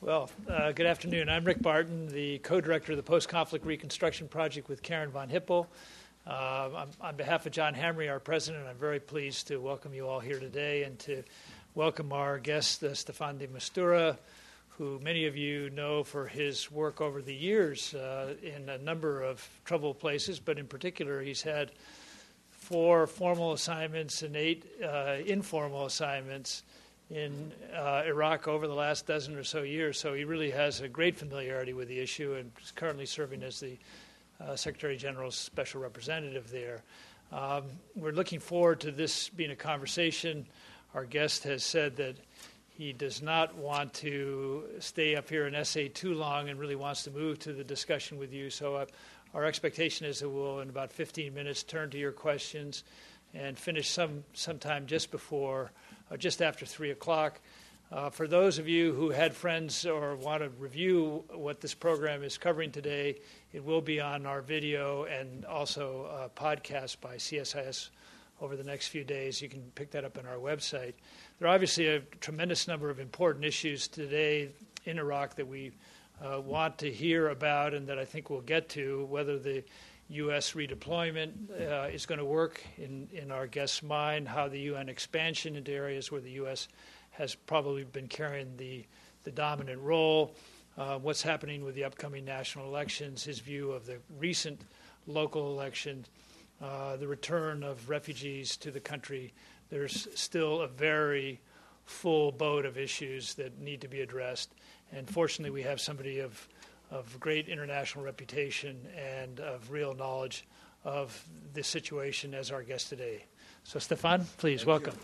Well, good afternoon. I'm Rick Barton, the co-director of the Post-Conflict Reconstruction Project with Karen von Hippel. On behalf of John Hamre, our president, I'm very pleased to welcome you all here today and to welcome our guest, Stefan de Mistura, who many of you know for his work over the years in a number of troubled places, but in particular he's had 4 formal assignments and 8 informal assignments in Iraq over the last dozen or so years. So he really has a great familiarity with the issue and is currently serving as the Secretary General's special representative there. We're looking forward to this being a conversation. Our guest has said that he does not want to stay up here and essay too long and really wants to move to the discussion with you. So our expectation is that we'll, in about 15 minutes, turn to your questions and finish sometime just before or just after 3 o'clock. For those of you who had friends or want to review what this program is covering today, it will be on our video and also a podcast by CSIS over the next few days. You can pick that up on our website. There are obviously a tremendous number of important issues today in Iraq that we want to hear about and that I think we'll get to, whether the U.S. redeployment is going to work in our guest's mind, how the UN expansion into areas where the U.S. has probably been carrying the dominant role, what's happening with the upcoming national elections, his view of the recent local elections, the return of refugees to the country. There's still a very full boat of issues that need to be addressed. And fortunately, we have somebody of great international reputation and of real knowledge of this situation as our guest today. So, Stefan, please, welcome.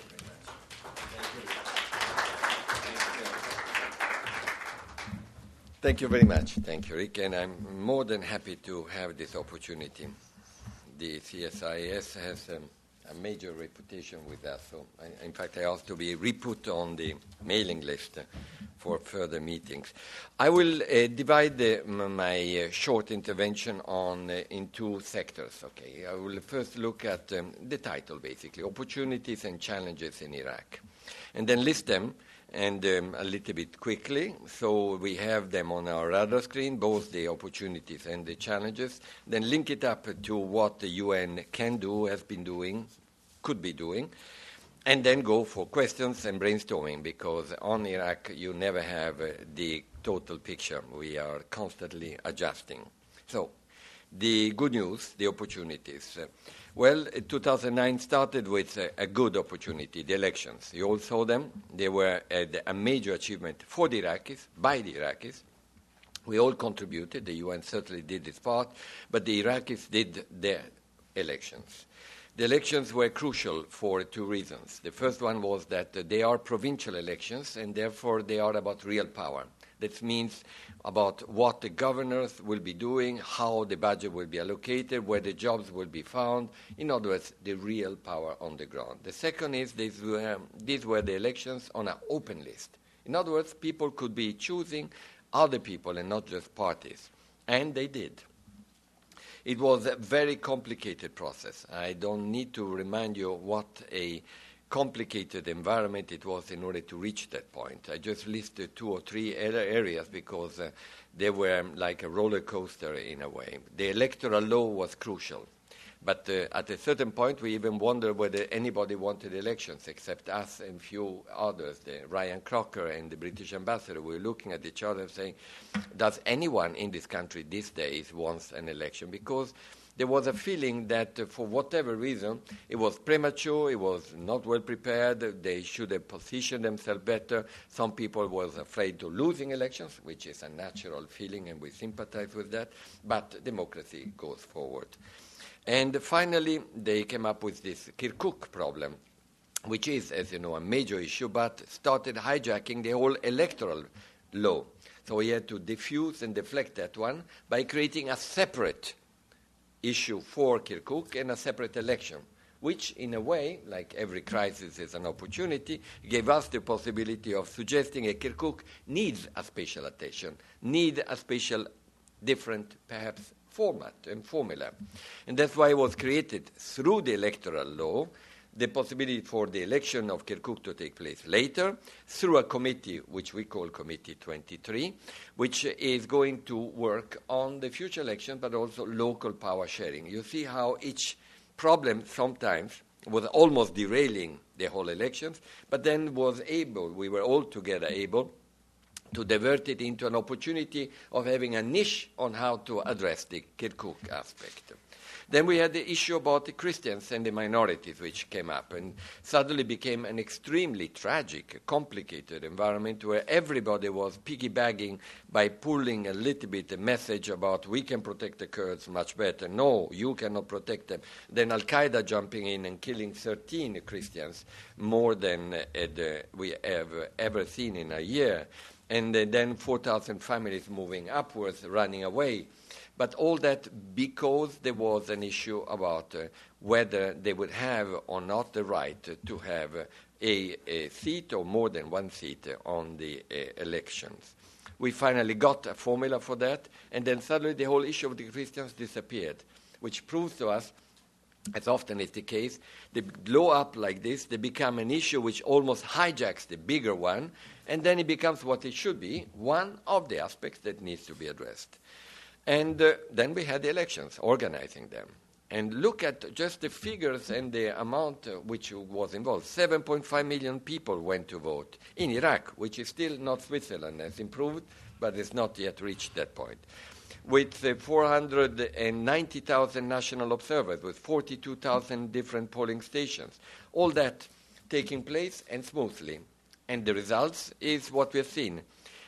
Thank you very much. Thank you, Rick. And I'm more than happy to have this opportunity. The CSIS has a major reputation with us. So, in fact, I asked to be re-put on the mailing list for further meetings. I will divide my short intervention in 2 sectors. Okay, I will first look at the title, basically, Opportunities and Challenges in Iraq, and then list them and a little bit quickly, so we have them on our radar screen, both the opportunities and the challenges, then link it up to what the UN can do, has been doing, could be doing, and then go for questions and brainstorming, because on Iraq you never have the total picture. We are constantly adjusting. So, the good news, the opportunities. 2009 started with a good opportunity, the elections. You all saw them. They were a major achievement for the Iraqis, by the Iraqis. We all contributed. The UN certainly did its part, but the Iraqis did their elections. The elections were crucial for 2 reasons. The first one was that they are provincial elections, and therefore they are about real power. That means about what the governors will be doing, how the budget will be allocated, where the jobs will be found. In other words, the real power on the ground. The second is these were the elections on an open list. In other words, people could be choosing other people and not just parties. And they did. It was a very complicated process. I don't need to remind you what a complicated environment it was in order to reach that point. I just listed 2 or 3 areas because they were like a roller coaster in a way. The electoral law was crucial. But at a certain point, we even wondered whether anybody wanted elections except us and few others. Ryan Crocker and the British ambassador were looking at each other and saying, does anyone in this country these days want an election? Because there was a feeling that for whatever reason, it was premature, it was not well prepared, they should have positioned themselves better. Some people were afraid of losing elections, which is a natural feeling, and we sympathize with that, but democracy goes forward. And finally, they came up with this Kirkuk problem, which is, as you know, a major issue, but started hijacking the whole electoral law. So we had to diffuse and deflect that one by creating a separate issue for Kirkuk and a separate election, which in a way, like every crisis is an opportunity, gave us the possibility of suggesting that Kirkuk needs a special attention, need a special, different, perhaps, format and formula. And that's why it was created through the electoral law the possibility for the election of Kirkuk to take place later through a committee which we call Committee 23, which is going to work on the future election but also local power sharing. You see how each problem sometimes was almost derailing the whole elections, but then we were all together able to divert it into an opportunity of having a niche on how to address the Kirkuk aspect. Then we had the issue about the Christians and the minorities which came up and suddenly became an extremely tragic, complicated environment where everybody was piggybacking by pulling a little bit a message about we can protect the Kurds much better. No, you cannot protect them. Then Al-Qaeda jumping in and killing 13 Christians, more than we have ever seen in a year. And then 4,000 families moving upwards, running away. But all that because there was an issue about whether they would have or not the right to have a seat or more than one seat on the elections. We finally got a formula for that, and then suddenly the whole issue of the Christians disappeared, which proves to us, as often is the case, they blow up like this, they become an issue which almost hijacks the bigger one, and then it becomes what it should be, one of the aspects that needs to be addressed. And then we had the elections, organizing them. And look at just the figures and the amount which was involved. 7.5 million people went to vote in Iraq, which is still not Switzerland, has improved, but has not yet reached that point. With 490,000 national observers, with 42,000 different polling stations. All that taking place and smoothly. And the results is what we've seen.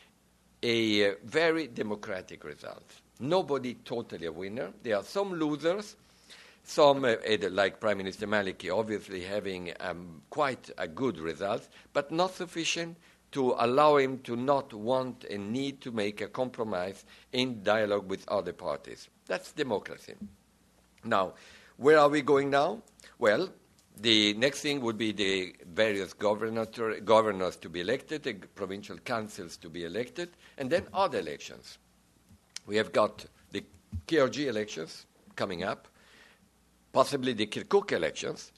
A very democratic result. Nobody totally a winner. There are some losers, some, like Prime Minister Maliki, obviously having quite a good result, but not sufficient to allow him to not want and need to make a compromise in dialogue with other parties. That's democracy. Now, where are we going now? Well, the next thing would be the various governors to be elected, the provincial councils to be elected, and then other elections. We have got the KRG elections coming up, possibly the Kirkuk elections,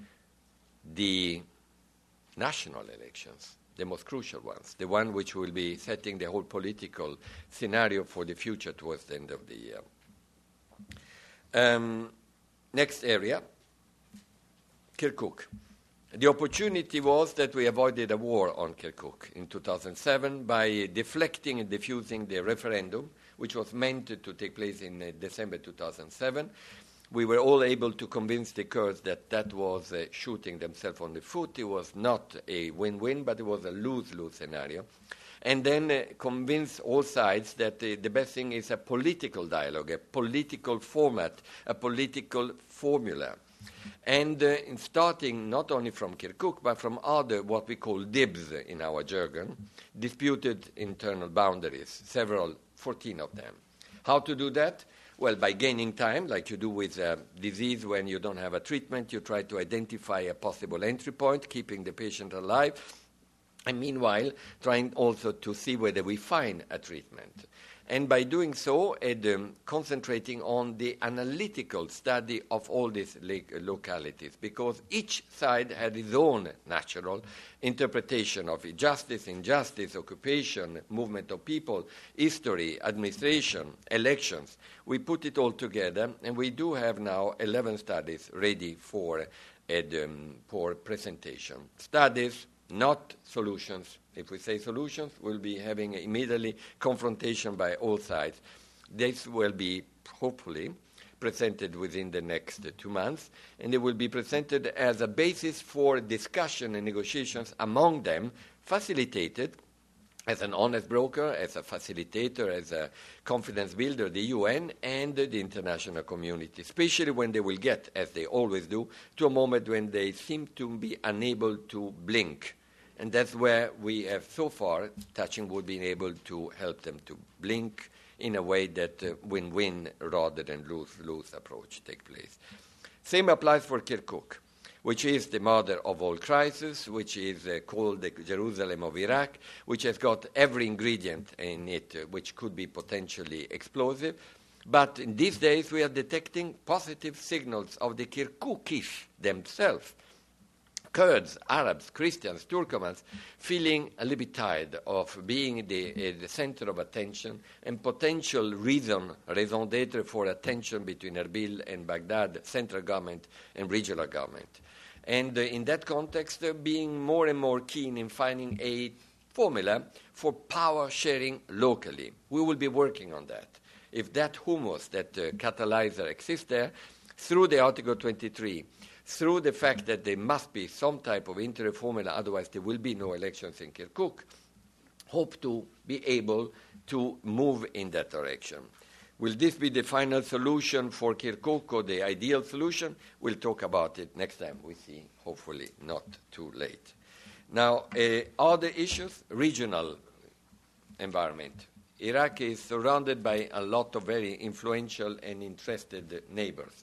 the national elections, the most crucial ones, the one which will be setting the whole political scenario for the future towards the end of the year. Next area, Kirkuk. The opportunity was that we avoided a war on Kirkuk in 2007 by deflecting and diffusing the referendum, which was meant to take place in December 2007. We were all able to convince the Kurds that that was shooting themselves on the foot. It was not a win-win, but it was a lose-lose scenario. And then convince all sides that the best thing is a political dialogue, a political format, a political formula. And in starting not only from Kirkuk, but from other, what we call DIBs in our jargon, disputed internal boundaries, 14 of them. How to do that? Well, by gaining time, like you do with a disease when you don't have a treatment, you try to identify a possible entry point, keeping the patient alive, and meanwhile, trying also to see whether we find a treatment. And by doing so, concentrating on the analytical study of all these localities, because each side had its own natural interpretation of justice, injustice, occupation, movement of people, history, administration, elections. We put it all together, and we do have now 11 studies ready for presentation. Studies, not solutions. If we say solutions, we'll be having immediately confrontation by all sides. This will be hopefully presented within the next 2 months, and it will be presented as a basis for discussion and negotiations among them, facilitated as an honest broker, as a facilitator, as a confidence builder, the UN and the international community, especially when they will get, as they always do, to a moment when they seem to be unable to blink. And that's where we have so far, touching wood, been able to help them to blink in a way that win-win rather than lose-lose approach take place. Same applies for Kirkuk, which is the mother of all crises, which is called the Jerusalem of Iraq, which has got every ingredient in it which could be potentially explosive. But in these days we are detecting positive signals of the Kirkukis themselves Kurds, Arabs, Christians, Turkomans, feeling a little bit tired of being the center of attention and potential raison d'etre for attention between Erbil and Baghdad, central government and regional government. And in that context, being more and more keen in finding a formula for power sharing locally. We will be working on that. If that humus, that catalyzer exists there, through the Article 23, through the fact that there must be some type of interim formula, otherwise there will be no elections in Kirkuk, hope to be able to move in that direction. Will this be the final solution for Kirkuk or the ideal solution? We'll talk about it next time we see, hopefully not too late. Now, other issues, regional environment. Iraq is surrounded by a lot of very influential and interested neighbors.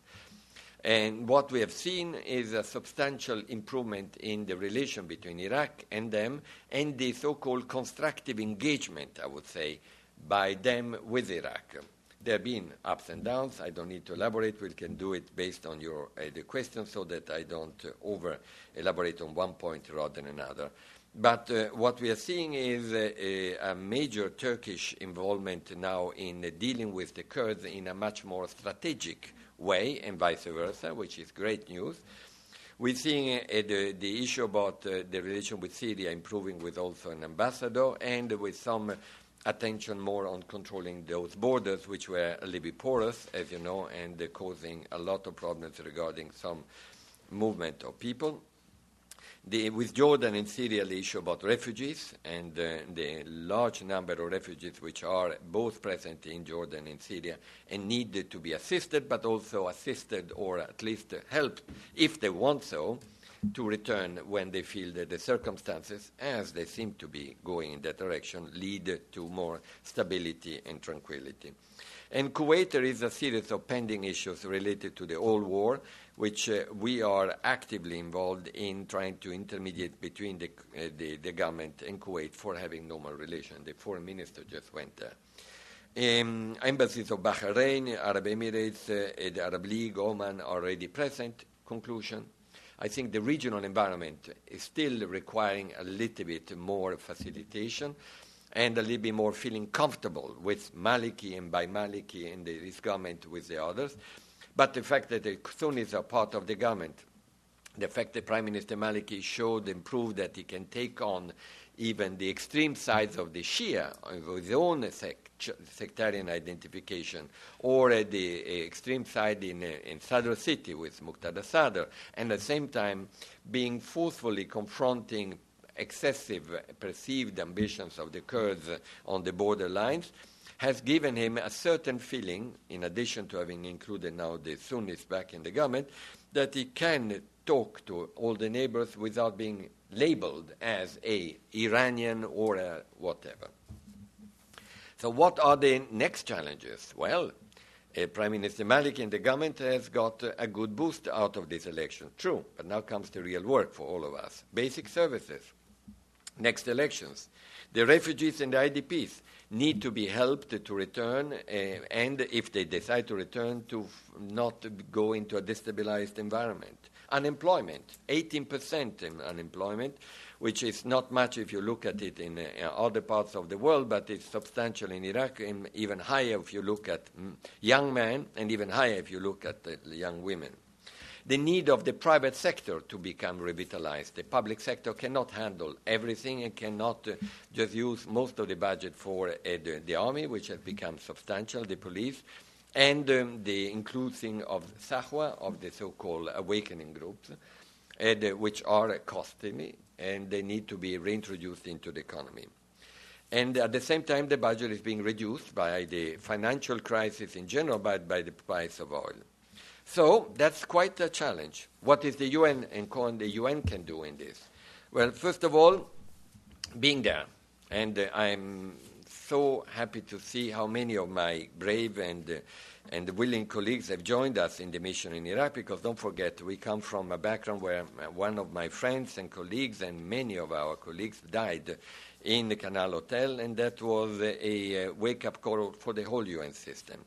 And what we have seen is a substantial improvement in the relation between Iraq and them, and the so-called constructive engagement, I would say, by them with Iraq. There have been ups and downs. I don't need to elaborate. We can do it based on your the questions so that I don't over-elaborate on one point rather than another. But what we are seeing is a major Turkish involvement now in dealing with the Kurds in a much more strategic way, and vice versa, which is great news. We're seeing the issue about the relation with Syria improving with also an ambassador, and with some attention more on controlling those borders, which were a little bit porous, as you know, and causing a lot of problems regarding some movement of people. With Jordan and Syria, the issue about refugees and the large number of refugees which are both present in Jordan and Syria and need to be assisted, but also assisted or at least helped, if they want so, to return when they feel that the circumstances, as they seem to be going in that direction, lead to more stability and tranquility. And Kuwait, there is a series of pending issues related to the oil war, which we are actively involved in trying to intermediate between the government and Kuwait for having normal relations. The foreign minister just went there. Embassies of Bahrain, Arab Emirates, the Arab League, Oman are already present. Conclusion. I think the regional environment is still requiring a little bit more facilitation and a little bit more feeling comfortable with Maliki and by Maliki and this government with the others. But the fact that the Sunnis are part of the government, the fact that Prime Minister Maliki showed and proved that he can take on even the extreme sides of the Shia with his own sectarian identification, or the extreme side in Sadr City with Muqtada Sadr, and at the same time being forcefully confronting excessive perceived ambitions of the Kurds on the border lines, has given him a certain feeling, in addition to having included now the Sunnis back in the government, that he can talk to all the neighbors without being labeled as a Iranian or a whatever. So what are the next challenges? Well, Prime Minister Maliki and the government has got a good boost out of this election. True, but now comes the real work for all of us. Basic services. Next elections. The refugees and the IDPs need to be helped to return, and if they decide to return, to not go into a destabilized environment. Unemployment, 18% in unemployment, which is not much if you look at it in other parts of the world, but it's substantial in Iraq, and even higher if you look at young men, and even higher if you look at young women. The need of the private sector to become revitalized. The public sector cannot handle everything and cannot just use most of the budget for the army, which has become substantial, the police, and the including of Sahwa, of the so-called awakening groups, which are costly, and they need to be reintroduced into the economy. And at the same time, the budget is being reduced by the financial crisis in general, but by the price of oil. So that's quite a challenge. What is the UN and the UN can do in this? Well, first of all, being there. And I'm so happy to see how many of my brave and willing colleagues have joined us in the mission in Iraq, because don't forget, we come from a background where one of my friends and colleagues and many of our colleagues died in the Canal Hotel, and that was a wake-up call for the whole UN system.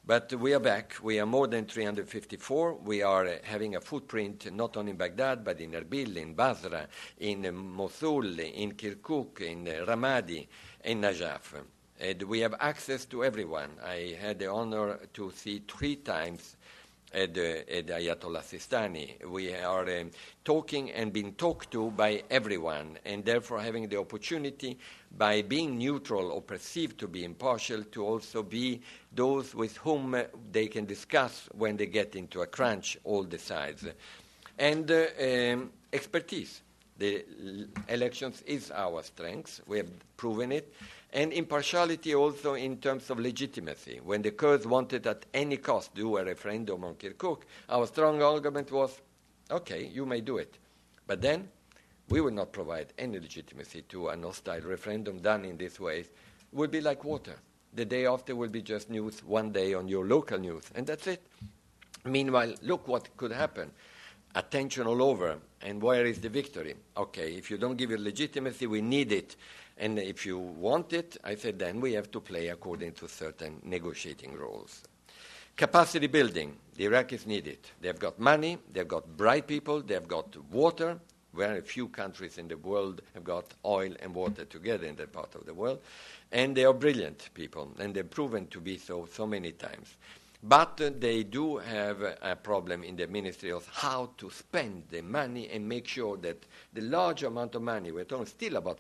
But we are back. We are more than 354. We are having a footprint not only in Baghdad, but in Erbil, in Basra, in Mosul, in Kirkuk, in Ramadi, in Najaf. And we have access to everyone. I had the honor to see 3 times at Ayatollah Sistani. We are talking and being talked to by everyone, and therefore having the opportunity, by being neutral or perceived to be impartial, to also be those with whom they can discuss when they get into a crunch, all the sides. And expertise. The elections is our strength. We have proven it. And impartiality also in terms of legitimacy. When the Kurds wanted at any cost do a referendum on Kirkuk, our strong argument was, okay, you may do it. But then we will not provide any legitimacy to an hostile referendum done in this way. It will be like water. The day after will be just news, one day on your local news, and that's it. Meanwhile, look what could happen. Attention all over, and where is the victory? Okay, if you don't give it legitimacy, we need it. And if you want it, I said, then we have to play according to certain negotiating rules. Capacity building. The Iraqis need it. They've got money, they've got bright people, they've got water. Very few countries in the world have got oil and water together in that part of the world. And they are brilliant people, and they've proven to be so many times. But they do have a problem in the ministry of how to spend the money and make sure that the large amount of money, we're talking still about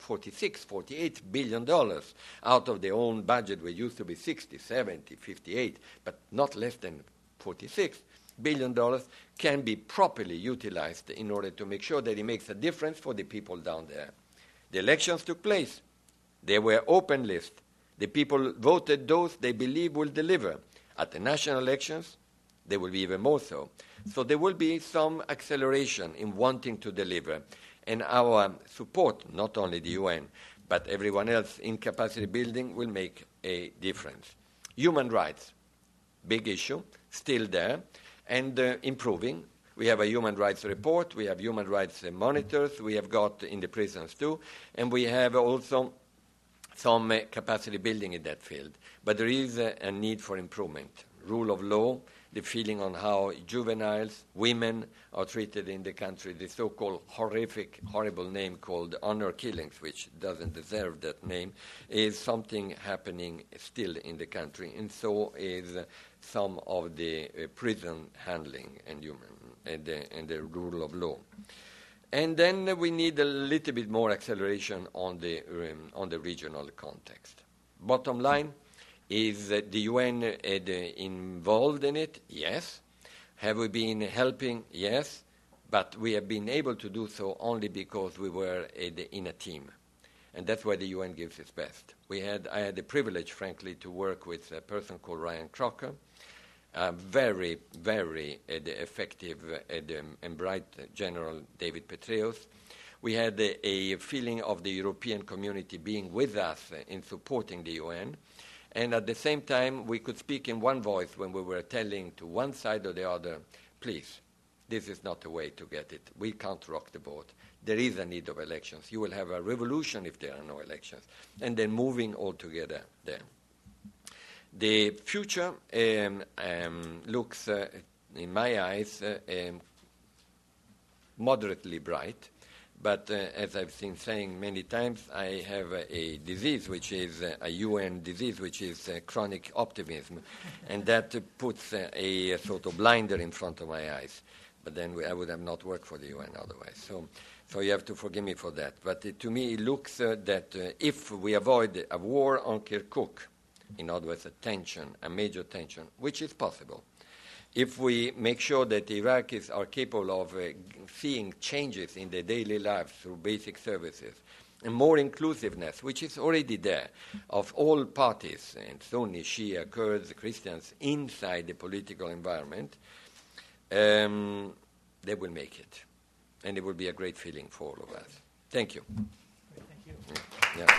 $48 billion out of their own budget, which used to be 60, 70, 58, but not less than $46 billion, can be properly utilized in order to make sure that it makes a difference for the people down there. The elections took place. They were open list. The people voted those they believe will deliver. At the national elections, they will be even more so. So there will be some acceleration in wanting to deliver. And our support, not only the UN, but everyone else in capacity building, will make a difference. Human rights, big issue, still there, and improving. We have a human rights report, we have human rights monitors, we have got in the prisons too, and we have also some capacity building in that field. But there is a need for improvement. Rule of law, the feeling on how juveniles, women are treated in the country, the so-called horrible name called honor killings, which doesn't deserve that name, is something happening still in the country, and so is some of the prison handling and the rule of law. And then we need a little bit more acceleration on the regional context. Bottom line, is the UN involved in it? Yes. Have we been helping? Yes. But we have been able to do so only because we were in a team. And that's why the UN gives its best. I had the privilege, frankly, to work with a person called Ryan Crocker, very, very effective and bright General David Petraeus. We had a feeling of the European community being with us in supporting the UN. And at the same time, we could speak in one voice when we were telling to one side or the other, please, this is not the way to get it. We can't rock the boat. There is a need of elections. You will have a revolution if there are no elections. And then moving all together there. The future looks, in my eyes, moderately bright. But as I've been saying many times, I have a disease, which is a UN disease, which is chronic optimism. And that puts a sort of blinder in front of my eyes. But then I would have not worked for the UN otherwise. So you have to forgive me for that. But to me, it looks that if we avoid a war on Kirkuk, in other words, a major tension, which is possible, if we make sure that the Iraqis are capable of seeing changes in their daily lives through basic services, and more inclusiveness, which is already there, of all parties, and Sunni, Shia, Kurds, Christians, inside the political environment, they will make it. And it will be a great feeling for all of us. Thank you. Thank you. Yeah.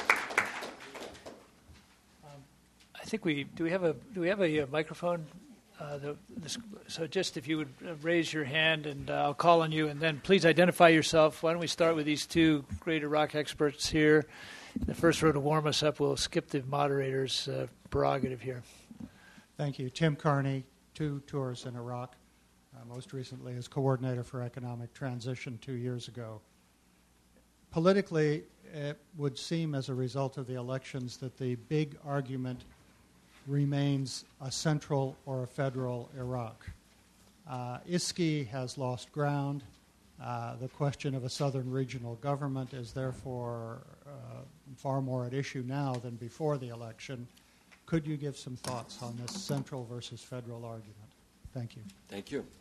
I think do we have a microphone So just if you would raise your hand, and I'll call on you, and then please identify yourself. Why don't we start with these two great Iraq experts here? The first row to warm us up, we'll skip the moderator's prerogative here. Thank you. Tim Carney, 2 tours in Iraq, most recently as coordinator for economic transition 2 years ago. Politically, it would seem as a result of the elections that the big argument remains a central or a federal Iraq. ISKI has lost ground. The question of a southern regional government is therefore far more at issue now than before the election. Could you give some thoughts on this central versus federal argument? Thank you. Thank you.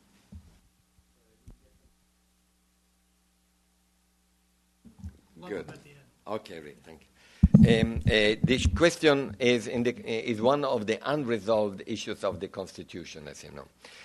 Good. Okay, Rick, thank you. This question is one of the unresolved issues of the Constitution, as you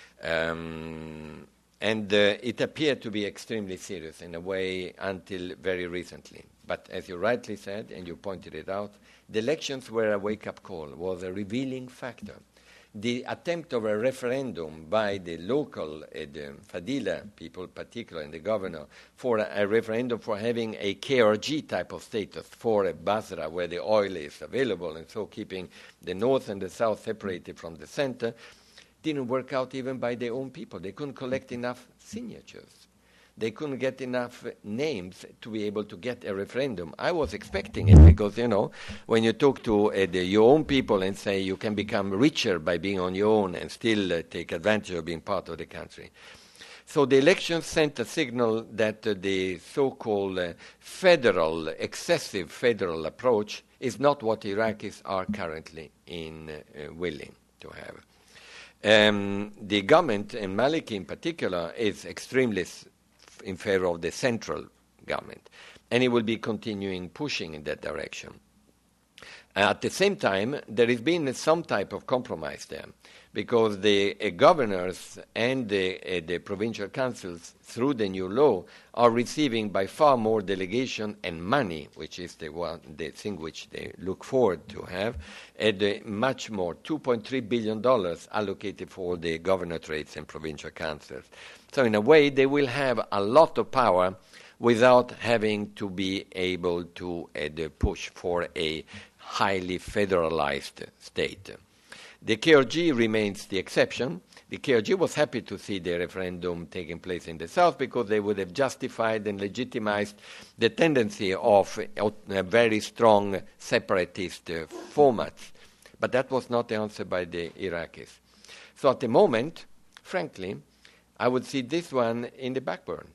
know. And it appeared to be extremely serious in a way until very recently. But as you rightly said, and you pointed it out, the elections were a wake-up call, was a revealing factor. The attempt of a referendum by the local, the Fadila people particularly, and the governor, for a referendum for having a KRG type of status for Basra where the oil is available, and so keeping the north and the south separated from the center, didn't work out even by their own people. They couldn't collect enough signatures. They couldn't get enough names to be able to get a referendum. I was expecting it because, you know, when you talk to your own people and say you can become richer by being on your own and still take advantage of being part of the country. So the elections sent a signal that the so-called excessive federal approach is not what Iraqis are currently willing to have. The government, and Maliki in particular, is extremely in favor of the central government, and it will be continuing pushing in that direction. At the same time, there has been some type of compromise there, because the governors and the provincial councils, through the new law, are receiving by far more delegation and money, which is the thing which they look forward to have, and much more, $2.3 billion allocated for the governorates and provincial councils. So in a way, they will have a lot of power without having to be able to push for a highly federalized state. The KRG remains the exception. The KRG was happy to see the referendum taking place in the south because they would have justified and legitimized the tendency of a very strong separatist formats. But that was not answered by the Iraqis. So at the moment, frankly, I would see this one in the backburn,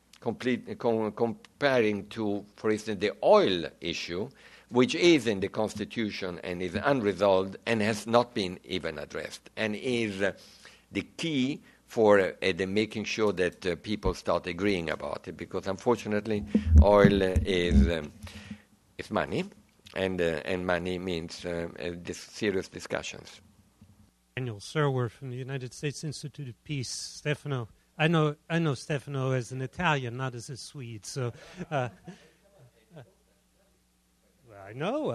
comparing to, for instance, the oil issue, which is in the Constitution and is unresolved and has not been even addressed, and is the key for making sure that people start agreeing about it, because unfortunately oil is money, and money means serious discussions. Daniel Serwer from the United States Institute of Peace. Stefano, I know Stefano as an Italian, not as a Swede, so... I know,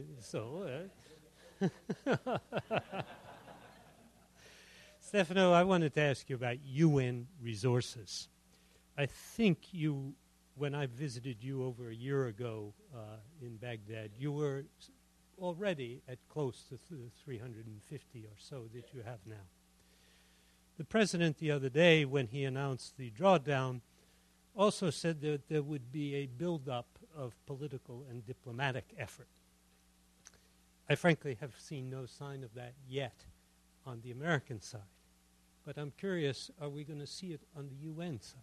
Stefano, I wanted to ask you about UN resources. I think when I visited you over a year ago in Baghdad, you were already at close to the 350 or so that you have now. The president the other day, when he announced the drawdown, also said that there would be a build-up of political and diplomatic effort. I frankly have seen no sign of that yet on the American side. But I'm curious, are we going to see it on the UN side?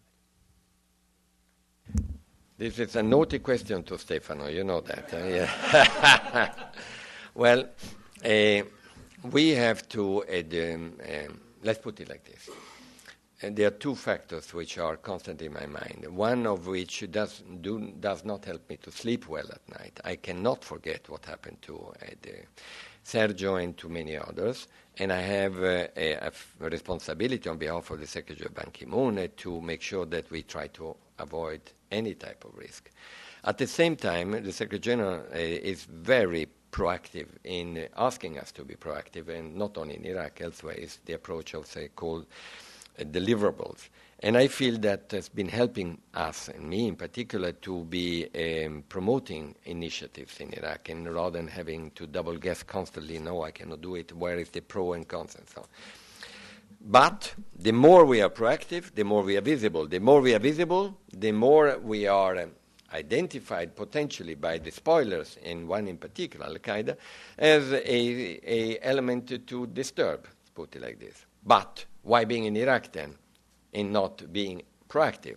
This is a naughty question to Stefano, you know that. Yeah. Well, we have to, let's put it like this. And there are two factors which are constantly in my mind, one of which does not help me to sleep well at night. I cannot forget what happened to Sergio and to many others, and I have a responsibility on behalf of the Secretary of Ban Ki-moon to make sure that we try to avoid any type of risk. At the same time, the Secretary General is very proactive in asking us to be proactive, and not only in Iraq, elsewhere, is the approach of, say, called deliverables. And I feel that has been helping us, and me in particular, to be promoting initiatives in Iraq, and rather than having to double guess constantly, no, I cannot do it, where is the pro and cons and so on. But the more we are proactive, the more we are visible. The more we are visible, the more we are identified potentially by the spoilers, and one in particular, Al-Qaeda, as a element to disturb, put it like this. But why being in Iraq then, and not being proactive?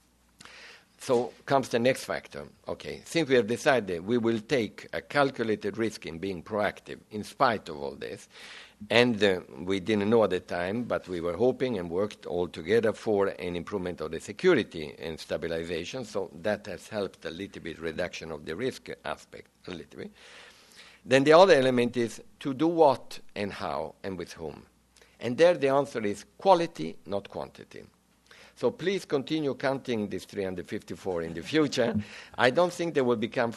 So comes the next factor. Okay, since we have decided we will take a calculated risk in being proactive in spite of all this, and we didn't know at the time, but we were hoping and worked all together for an improvement of the security and stabilization, so that has helped a little bit reduction of the risk aspect, a little bit. Then the other element is to do what and how and with whom. And there the answer is quality, not quantity. So please continue counting this 354 in the future. I don't think they will become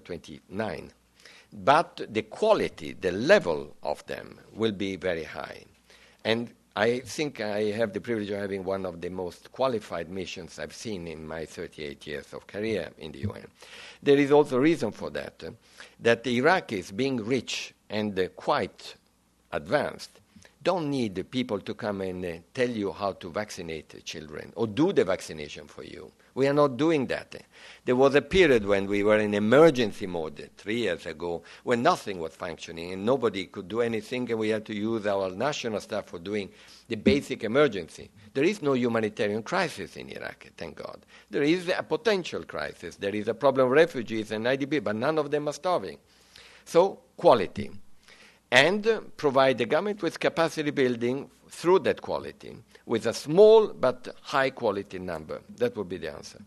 529. But the quality, the level of them will be very high. And I think I have the privilege of having one of the most qualified missions I've seen in my 38 years of career in the UN. There is also a reason for that, that the Iraqis, being rich and quite advanced, don't need the people to come and tell you how to vaccinate children or do the vaccination for you. We are not doing that. There was a period when we were in emergency mode 3 years ago when nothing was functioning and nobody could do anything, and we had to use our national staff for doing the basic emergency. There is no humanitarian crisis in Iraq, thank God. There is a potential crisis. There is a problem of refugees and IDP, but none of them are starving. So, quality. And provide the government with capacity building through that quality, with a small but high-quality number. That would be the answer.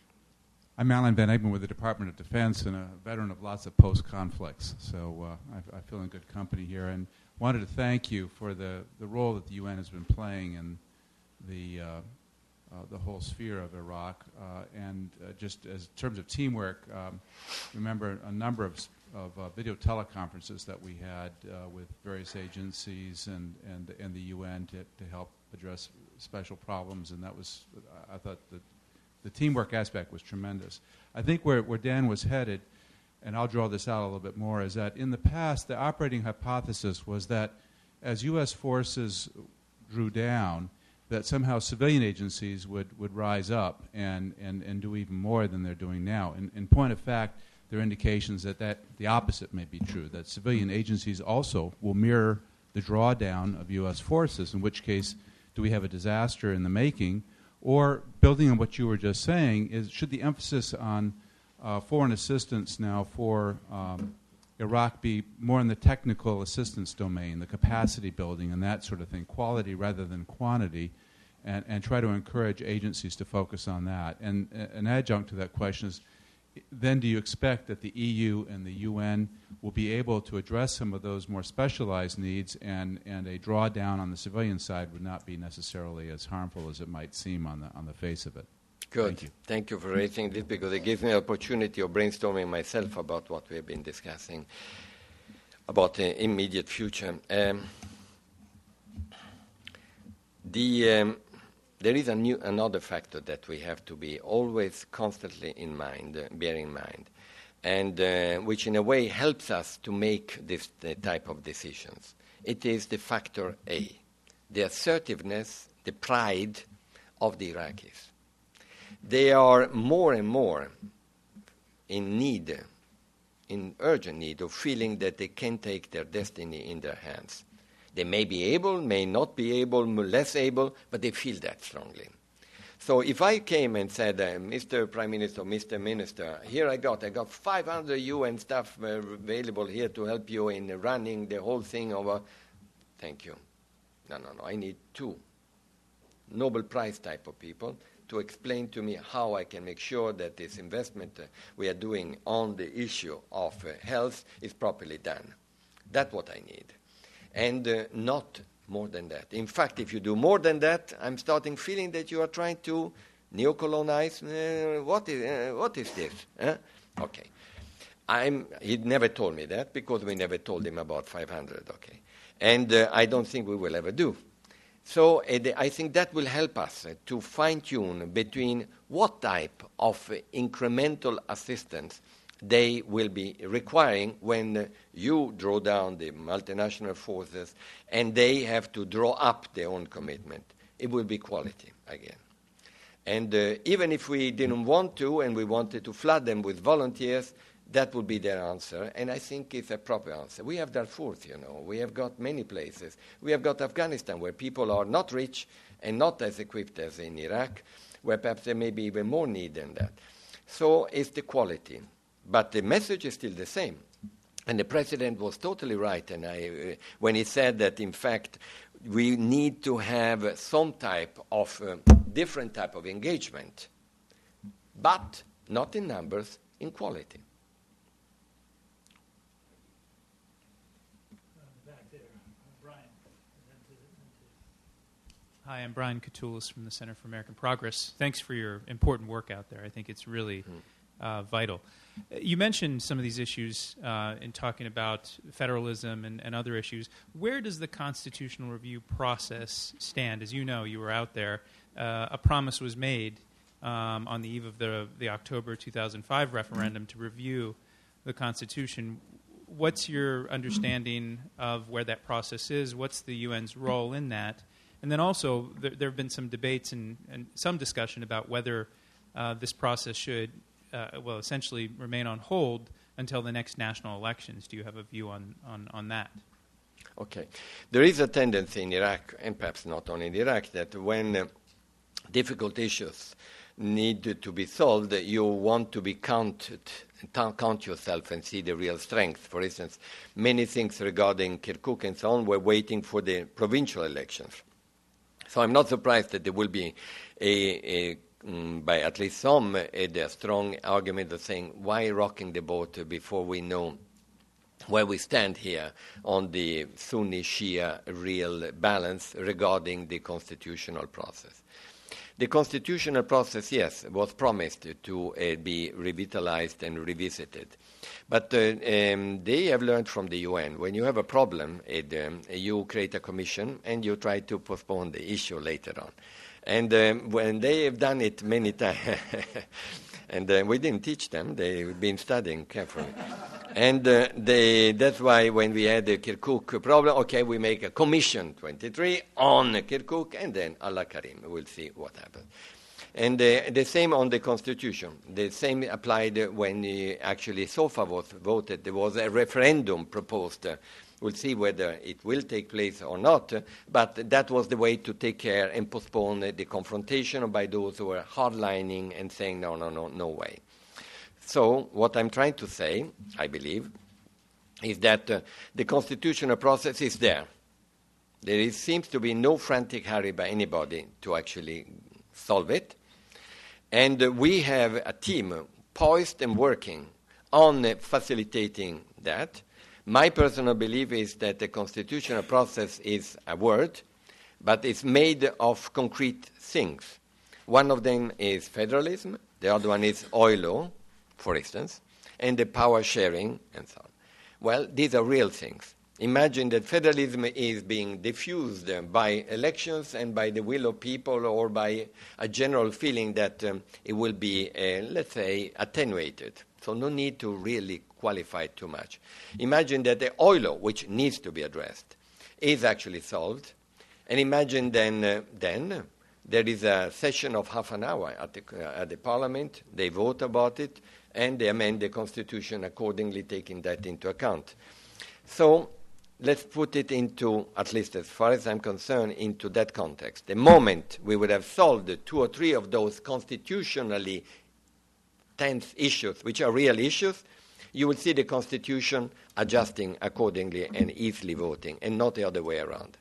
I'm Alan Van Egmond with the Department of Defense and a veteran of lots of post-conflicts, so I feel in good company here, and wanted to thank you for the role that the UN has been playing in the whole sphere of Iraq, and just as in terms of teamwork, remember a number of video teleconferences that we had with various agencies and the UN to help address special problems, and that was, I thought that the teamwork aspect was tremendous. I think where Dan was headed, and I'll draw this out a little bit more, is that in the past the operating hypothesis was that as U.S. forces drew down, that somehow civilian agencies would rise up and do even more than they're doing now. In point of fact, there are indications that the opposite may be true, that civilian agencies also will mirror the drawdown of U.S. forces, in which case do we have a disaster in the making, or building on what you were just saying, should the emphasis on foreign assistance now for Iraq be more in the technical assistance domain, the capacity building and that sort of thing, quality rather than quantity, and try to encourage agencies to focus on that. And an adjunct to that question is, then do you expect that the EU and the UN will be able to address some of those more specialized needs, and a drawdown on the civilian side would not be necessarily as harmful as it might seem on the face of it? Good. Thank you for raising this, because it gives me an opportunity of brainstorming myself about what we have been discussing about the immediate future. There is another factor that we have to be always constantly in mind, bear in mind, and which in a way helps us to make this type of decisions. It is the factor A, the assertiveness, the pride of the Iraqis. They are more and more in urgent need of feeling that they can take their destiny in their hands. They may be able, may not be able, less able, but they feel that strongly. So if I came and said, Mr. Prime Minister, Mr. Minister, here I got 500 UN staff available here to help you in running the whole thing over. Thank you. No, I need 2 Nobel Prize type of people to explain to me how I can make sure that this investment we are doing on the issue of health is properly done. That's what I need. And not more than that. In fact, if you do more than that, I'm starting feeling that you are trying to neocolonize. What is this? Okay. He never told me that because we never told him about 500, okay? And I don't think we will ever do. So I think that will help us to fine-tune between what type of incremental assistance they will be requiring when you draw down the multinational forces and they have to draw up their own commitment. It will be quality again. And even if we didn't want to and we wanted to flood them with volunteers, that would be their answer, and I think it's a proper answer. We have Darfur, we have got many places. We have got Afghanistan, where people are not rich and not as equipped as in Iraq, where perhaps there may be even more need than that. So it's the quality. But the message is still the same. And the president was totally right when he said that, in fact, we need to have some type of different type of engagement, but not in numbers, in quality. Hi, I'm Brian Katulis from the Center for American Progress. Thanks for your important work out there. I think it's really vital. You mentioned some of these issues in talking about federalism and other issues. Where does the constitutional review process stand? As you know, you were out there. A promise was made on the eve of the October 2005 referendum to review the Constitution. What's your understanding of where that process is? What's the UN's role in that? And then also, there have been some debates and some discussion about whether this process should, essentially remain on hold until the next national elections. Do you have a view on that? Okay. There is a tendency in Iraq, and perhaps not only in Iraq, that when difficult issues need to be solved, you want to be count yourself and see the real strength. For instance, many things regarding Kirkuk and so on were waiting for the provincial elections. So I'm not surprised that there will be by at least some, a strong argument of saying, why rocking the boat before we know where we stand here on the Sunni-Shia real balance regarding the constitutional process. The constitutional process, yes, was promised to be revitalized and revisited. But they have learned from the UN. When you have a problem, you create a commission and you try to postpone the issue later on. And when they have done it many times, and we didn't teach them, they've been studying carefully. And that's why when we had the Kirkuk problem, okay, we make a commission 23 on Kirkuk, and then Allah Karim, we'll see what happens. And the same on the Constitution. The same applied when actually SOFA was voted. There was a referendum proposed. We'll see whether it will take place or not, but that was the way to take care and postpone the confrontation by those who were hardlining and saying, no way. So what I'm trying to say, I believe, is that the constitutional process is there. There seems to be no frantic hurry by anybody to actually solve it. And we have a team poised and working on facilitating that. My personal belief is that the constitutional process is a word, but it's made of concrete things. One of them is federalism, the other one is oil law, for instance, and the power sharing and so on. Well, these are real things. Imagine that federalism is being diffused by elections and by the will of people or by a general feeling that it will be, let's say, attenuated. So no need to really qualify too much. Imagine that the oil law, which needs to be addressed, is actually solved. And imagine then there is a session of half an hour at the parliament. They vote about it, and they amend the constitution accordingly, taking that into account. So let's put it into, at least as far as I'm concerned, into that context. The moment we would have solved 2 or 3 of those constitutionally tense issues, which are real issues, you will see the Constitution adjusting accordingly and easily voting, and not the other way around.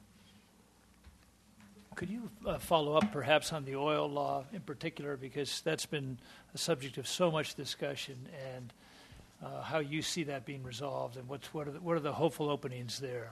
Could you follow up perhaps on the oil law in particular, because that's been a subject of so much discussion, and how you see that being resolved, and what are the hopeful openings there?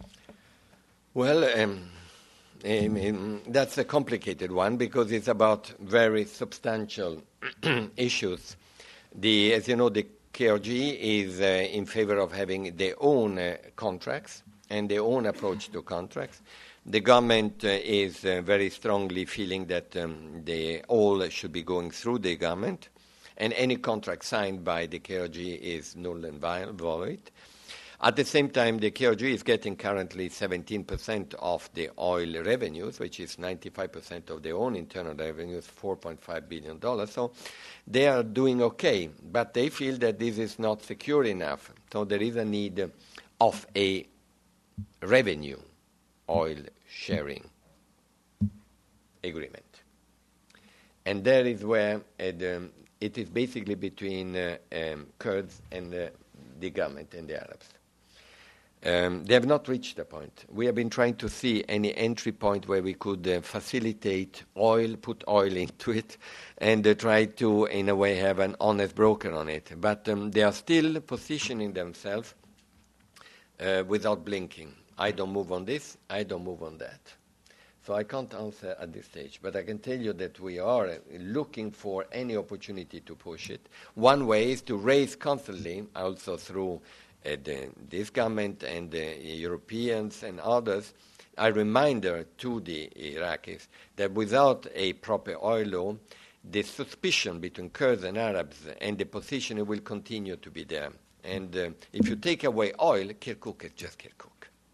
Well, that's a complicated one because it's about very substantial issues. As you know, the KRG is in favor of having their own contracts and their own approach to contracts. The government is very strongly feeling that they all should be going through the government, and any contract signed by the KRG is null and void. At the same time, the KRG is getting currently 17% of the oil revenues, which is 95% of their own internal revenues, $4.5 billion. So they are doing okay, but they feel that this is not secure enough. So there is a need of a revenue oil sharing agreement. And that is where it is basically between Kurds and the government and the Arabs. They have not reached the point. We have been trying to see any entry point where we could facilitate oil, put oil into it, and try to, in a way, have an honest broker on it. But they are still positioning themselves without blinking. I don't move on this, I don't move on that. So I can't answer at this stage, but I can tell you that we are looking for any opportunity to push it. One way is to raise constantly, also through this government and the Europeans and others, a reminder to the Iraqis that without a proper oil law, the suspicion between Kurds and Arabs and the position will continue to be there. And if you take away oil, Kirkuk is just Kirkuk.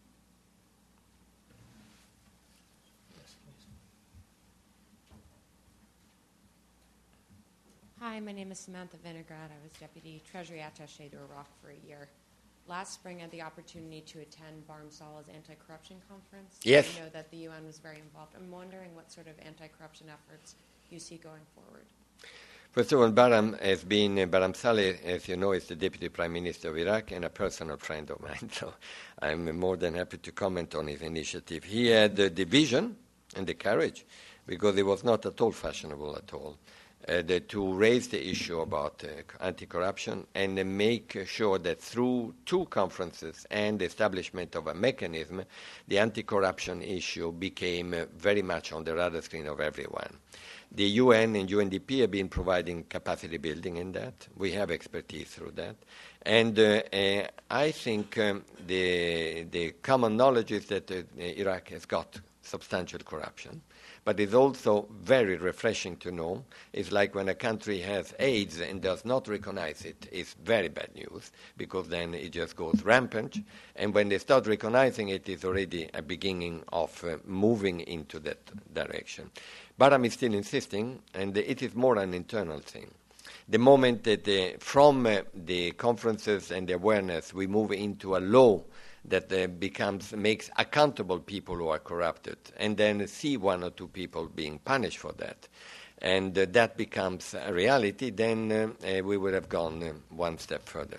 Hi, my name is Samantha Vinograd. I was Deputy Treasury Attaché to Iraq for a year. Last spring, I had the opportunity to attend Barham Salah's anti-corruption conference. Yes. I know that the UN was very involved. I'm wondering what sort of anti-corruption efforts you see going forward. First of all, Barham Saleh, as you know, is the Deputy Prime Minister of Iraq and a personal friend of mine, so I'm more than happy to comment on his initiative. He had the vision and the courage, because it was not at all fashionable at all, to raise the issue about anti-corruption and make sure that through two conferences and the establishment of a mechanism, the anti-corruption issue became very much on the radar screen of everyone. The UN and UNDP have been providing capacity building in that. We have expertise through that. And I think the common knowledge is that Iraq has got substantial corruption. But it's also very refreshing to know. It's like when a country has AIDS and does not recognize it, it's very bad news, because then it just goes rampant. And when they start recognizing it, it's already a beginning of moving into that direction. Barham is still insisting, and it is more an internal thing. The moment that from the conferences and the awareness we move into a law that makes accountable people who are corrupted, and then see one or two people being punished for that, and that becomes a reality, then we would have gone one step further.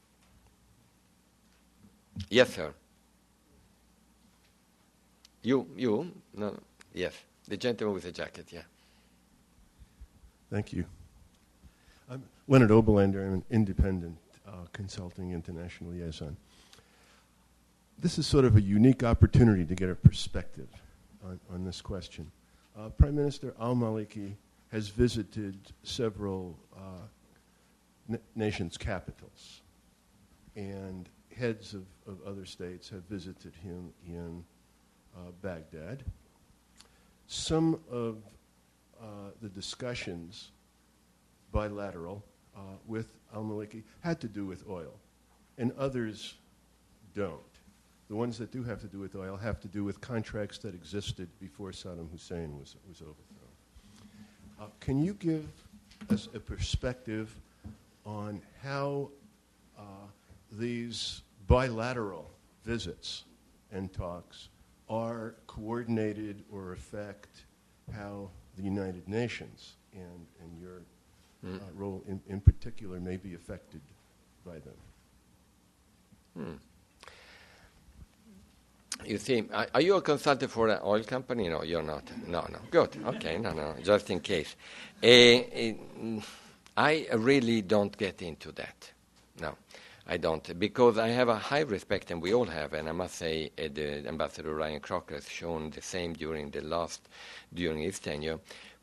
Yes, sir. You? No. Yes. The gentleman with the jacket, yeah. Thank you. I'm Leonard Oberlander. I'm an independent consulting international liaison. This is sort of a unique opportunity to get a perspective on this question. Prime Minister al-Maliki has visited several nations' capitals, and heads of other states have visited him in Baghdad. Some of the discussions, bilateral, with al-Maliki had to do with oil, and others don't. The ones that do have to do with oil have to do with contracts that existed before Saddam Hussein was overthrown. Can you give us a perspective on how these bilateral visits and talks are coordinated or affect how the United Nations and your role in particular may be affected by them? You see, are you a consultant for an oil company? No, you're not. No. Good. Okay, no. Just in case. I really don't get into that. No, I don't. Because I have a high respect, and we all have, and I must say the Ambassador Ryan Crocker has shown the same during his tenure,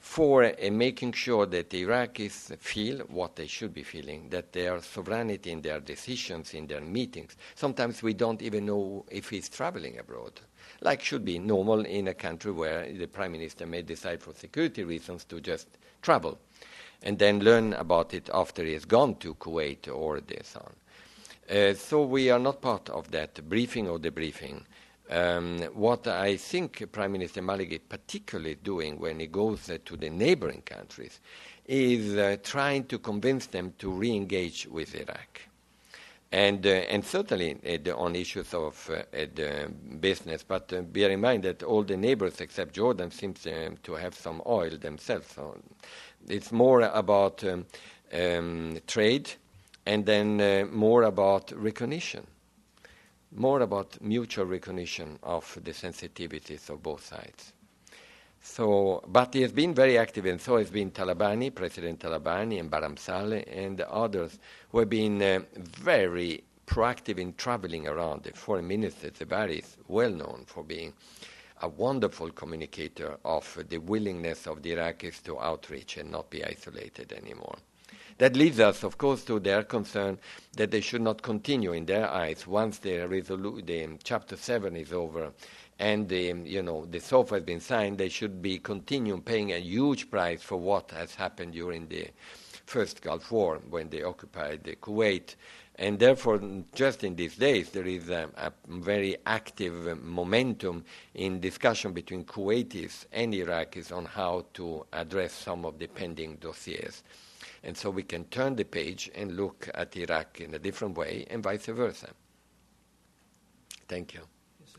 for making sure that the Iraqis feel what they should be feeling, that their sovereignty in their decisions, in their meetings. Sometimes we don't even know if he's traveling abroad, like should be normal in a country where the prime minister may decide for security reasons to just travel and then learn about it after he has gone to Kuwait or so on. So we are not part of that briefing or debriefing. What I think Prime Minister Maliki particularly doing when he goes to the neighboring countries is trying to convince them to re-engage with Iraq. And certainly on issues of business, but bear in mind that all the neighbors except Jordan seem to have some oil themselves. So it's more about trade and then more about recognition. More about mutual recognition of the sensitivities of both sides. So, but he has been very active, and so has been President Talabani, and Barham Saleh, and others who have been very proactive in traveling around. The foreign minister, Zebari, is well known for being a wonderful communicator of the willingness of the Iraqis to outreach and not be isolated anymore. That leads us, of course, to their concern that they should not continue in their eyes once the Chapter 7 is over and the SOFA has been signed. They should be continuing paying a huge price for what has happened during the first Gulf War when they occupied Kuwait. And therefore, just in these days, there is a very active momentum in discussion between Kuwaitis and Iraqis on how to address some of the pending dossiers. And so we can turn the page and look at Iraq in a different way and vice versa. Thank you. Yes,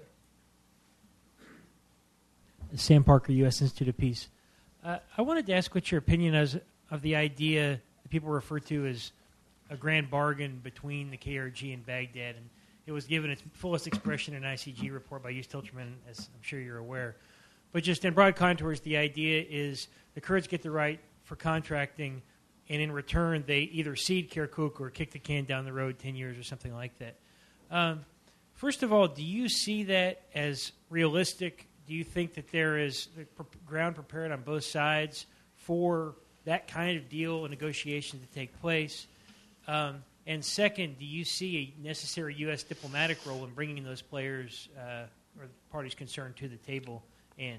sir. Sam Parker, U.S. Institute of Peace. I wanted to ask what your opinion is of the idea that people refer to as a grand bargain between the KRG and Baghdad. And it was given its fullest expression in an ICG report by Yus Tilcherman, as I'm sure you're aware. But just in broad contours, the idea is the Kurds get the right for contracting, and in return, they either cede Kirkuk or kick the can down the road 10 years or something like that. First of all, do you see that as realistic? Do you think that there is ground prepared on both sides for that kind of deal and negotiation to take place? And second, do you see a necessary U.S. diplomatic role in bringing those players or parties concerned to the table and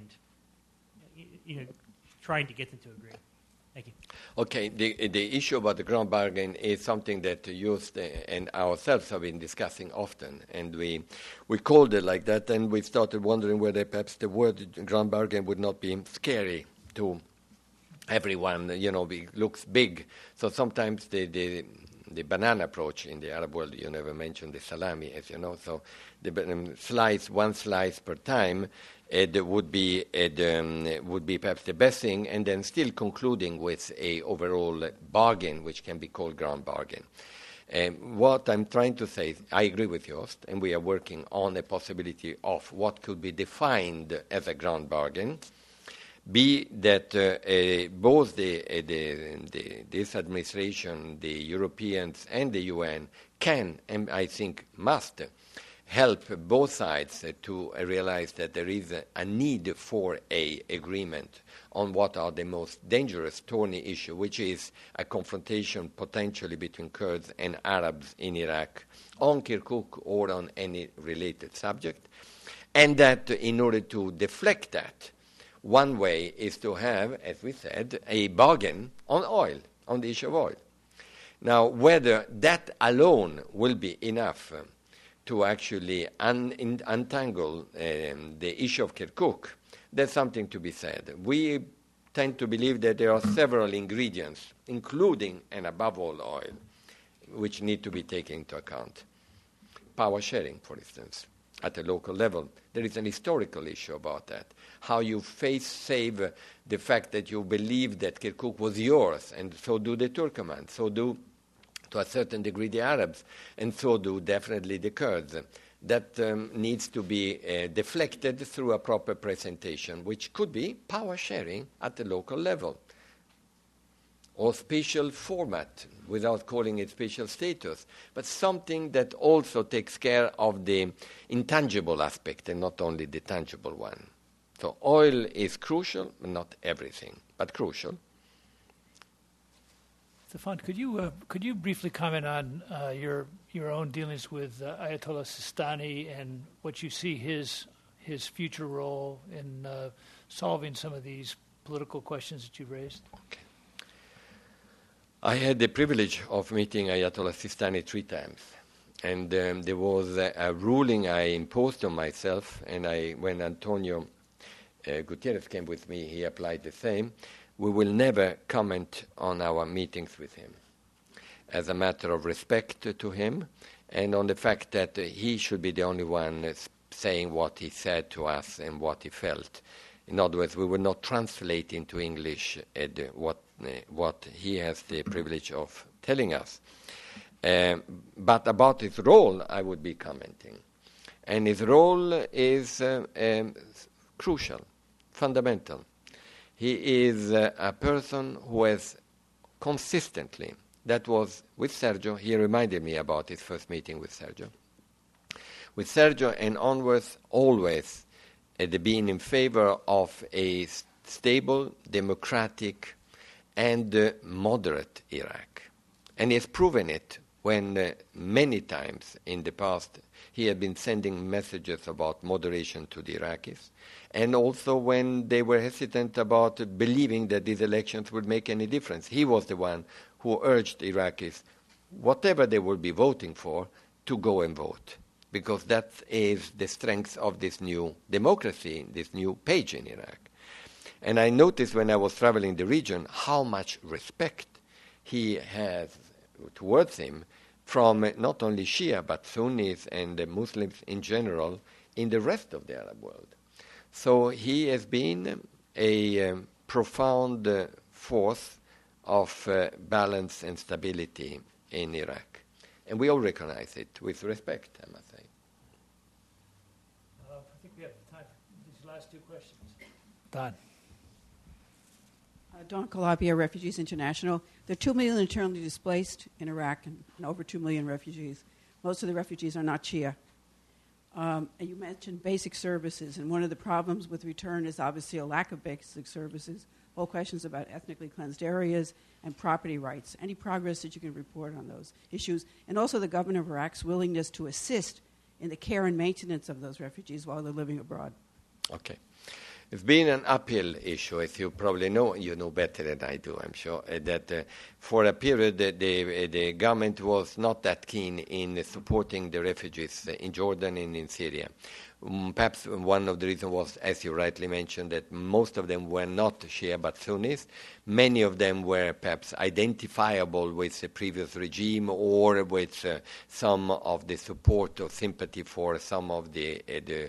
trying to get them to agree? Thank you. Okay, the issue about the ground bargain is something that Yus and ourselves have been discussing often, and we called it like that, and we started wondering whether perhaps the word ground bargain would not be scary to everyone. It looks big, so sometimes the banana approach in the Arab world, you never mentioned the salami, as you know, so the one slice per time, it would be perhaps the best thing, and then still concluding with a overall bargain, which can be called ground bargain. What I'm trying to say is, I agree with Joost, and we are working on a possibility of what could be defined as a ground bargain. Be that both this administration, the Europeans, and the UN can, and I think must, help both sides to realize that there is a need for an agreement on what are the most dangerous, thorny issue, which is a confrontation potentially between Kurds and Arabs in Iraq on Kirkuk or on any related subject, and that in order to deflect that, one way is to have, as we said, a bargain on oil, on the issue of oil. Now, whether that alone will be enough to actually untangle the issue of Kirkuk, there's something to be said. We tend to believe that there are several ingredients, including and above all oil, which need to be taken into account. Power sharing, for instance, at a local level. There is an historical issue about that. How you save the fact that you believe that Kirkuk was yours, and so do the Turkomans, so do, to a certain degree, the Arabs, and so do definitely the Kurds. That needs to be deflected through a proper presentation, which could be power sharing at the local level, or spatial format, without calling it spatial status, but something that also takes care of the intangible aspect and not only the tangible one. So oil is crucial, but not everything, but crucial. Stefan, could you briefly comment on your own dealings with Ayatollah Sistani and what you see his future role in solving some of these political questions that you raised? Okay. I had the privilege of meeting Ayatollah Sistani 3 times. And there was a ruling I imposed on myself, and when Antonio Gutierrez came with me, he applied the same. We will never comment on our meetings with him, as a matter of respect to him, and on the fact that he should be the only one saying what he said to us and what he felt. In other words, we will not translate into English what he has the privilege of telling us. But about his role, I would be commenting. And his role is crucial, fundamental. He is a person who has consistently, that was with Sergio, he reminded me about his first meeting with Sergio. With Sergio and onwards, always being in favor of a stable, democratic, and moderate Iraq. And he has proven it when many times in the past he had been sending messages about moderation to the Iraqis, and also when they were hesitant about believing that these elections would make any difference. He was the one who urged Iraqis, whatever they will be voting for, to go and vote, because that is the strength of this new democracy, this new page in Iraq. And I noticed when I was traveling the region how much respect he has towards him from not only Shia but Sunnis and Muslims in general in the rest of the Arab world. So he has been a profound force of balance and stability in Iraq. And we all recognize it with respect, I must say. I think we have time for these last 2 questions. Don. Dawn Calabia, Refugees International. There are 2 million internally displaced in Iraq and over 2 million refugees. Most of the refugees are not Shia. And you mentioned basic services, and one of the problems with return is obviously a lack of basic services, whole questions about ethnically cleansed areas and property rights. Any progress that you can report on those issues? And also the government of Iraq's willingness to assist in the care and maintenance of those refugees while they're living abroad. Okay. It's been an uphill issue, as you probably know. You know better than I do, I'm sure, that for a period the government was not that keen in supporting the refugees in Jordan and in Syria. Perhaps one of the reasons was, as you rightly mentioned, that most of them were not Shia but Sunnis. Many of them were perhaps identifiable with the previous regime or with some of the support or sympathy for some of the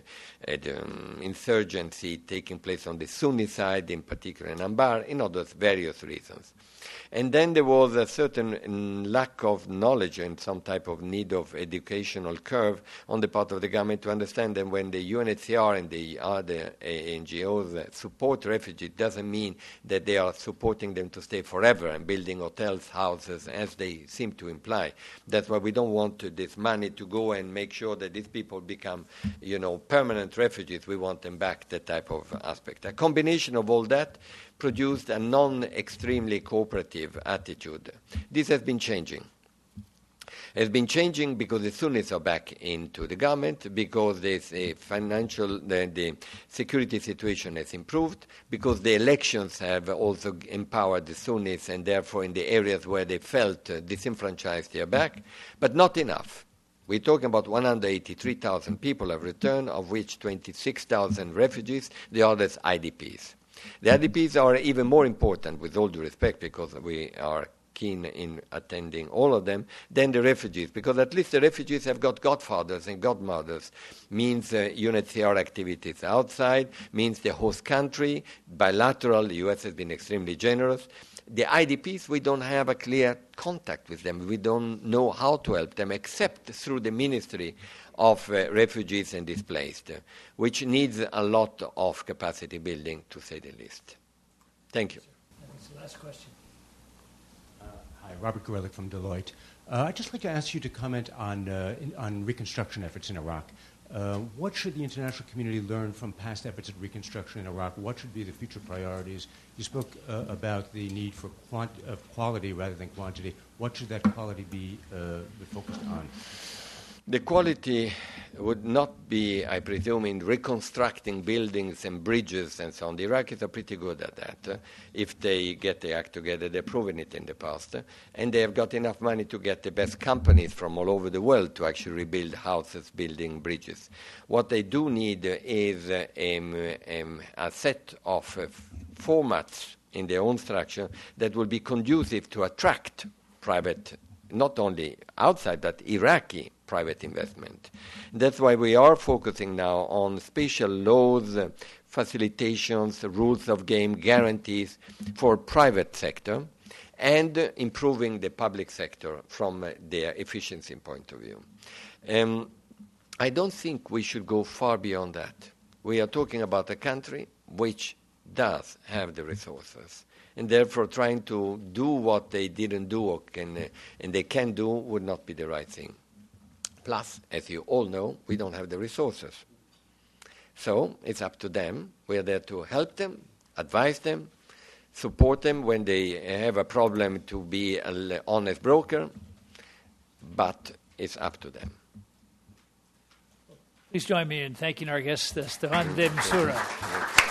insurgency taking place on the Sunni side, in particular in Anbar, in other various reasons. And then there was a certain lack of knowledge and some type of need of educational curve on the part of the government to understand that when the UNHCR and the other NGOs support refugees, it doesn't mean that they are supporting them to stay forever and building hotels, houses, as they seem to imply. That's why we don't want this money to go and make sure that these people become, permanent refugees. We want them back, that type of aspect. A combination of all that produced a non-extremely cooperative attitude. This has been changing. It has been changing because the Sunnis are back into the government, because the security situation has improved, because the elections have also empowered the Sunnis, and therefore in the areas where they felt disenfranchised, they are back, but not enough. We're talking about 183,000 people have returned, of which 26,000 refugees, the others IDPs. The IDPs are even more important, with all due respect, because we are keen in attending all of them, than the refugees, because at least the refugees have got godfathers and godmothers. Means UNHCR activities outside, means the host country, bilateral, the U.S. has been extremely generous. The IDPs, we don't have a clear contact with them. We don't know how to help them except through the Ministry of Refugees and Displaced, which needs a lot of capacity building, to say the least. Thank you. That's the last question. Hi, Robert Gorelick from Deloitte. I'd just like to ask you to comment on reconstruction efforts in Iraq. What should the international community learn from past efforts at reconstruction in Iraq? What should be the future priorities? You spoke about the need for quality rather than quantity. What should that quality be focused on? The quality would not be, I presume, in reconstructing buildings and bridges and so on. The Iraqis are pretty good at that. If they get their act together, they've proven it in the past. And they have got enough money to get the best companies from all over the world to actually rebuild houses, building bridges. What they do need is a set of formats in their own structure that will be conducive to attract private, not only outside, but Iraqi private investment. That's why we are focusing now on special laws, facilitations, rules of game, guarantees for private sector, and improving the public sector from their efficiency point of view. I don't think we should go far beyond that. We are talking about a country which does have the resources, and therefore trying to do what they didn't do and they can do would not be the right thing. Plus, as you all know, we don't have the resources. So it's up to them. We are there to help them, advise them, support them when they have a problem, to be an honest broker, but it's up to them. Please join me in thanking our guest, Stefan de Mistura.